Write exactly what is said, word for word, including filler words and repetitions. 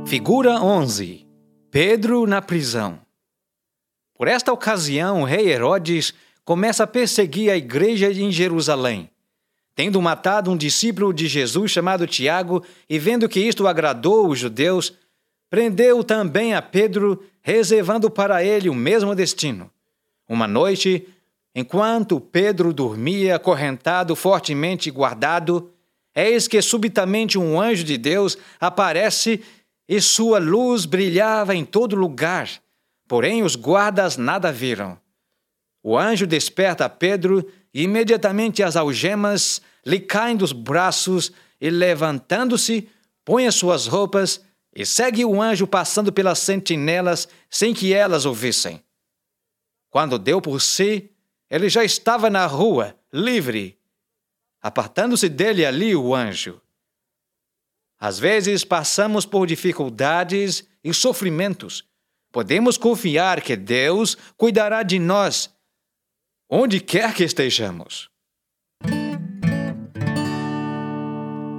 Figura onze. Pedro na prisão. Por esta ocasião, o rei Herodes começa a perseguir a igreja em Jerusalém. Tendo matado um discípulo de Jesus chamado Tiago e vendo que isto agradou os judeus, prendeu também a Pedro, reservando para ele o mesmo destino. Uma noite, enquanto Pedro dormia acorrentado, fortemente guardado, eis que subitamente um anjo de Deus aparece e sua luz brilhava em todo lugar, porém os guardas nada viram. O anjo desperta Pedro e imediatamente as algemas lhe caem dos braços e, levantando-se, põe as suas roupas e segue o anjo passando pelas sentinelas sem que elas o vissem. Quando deu por si, ele já estava na rua, livre. Apartando-se dele ali o anjo. Às vezes passamos por dificuldades e sofrimentos. Podemos confiar que Deus cuidará de nós, onde quer que estejamos.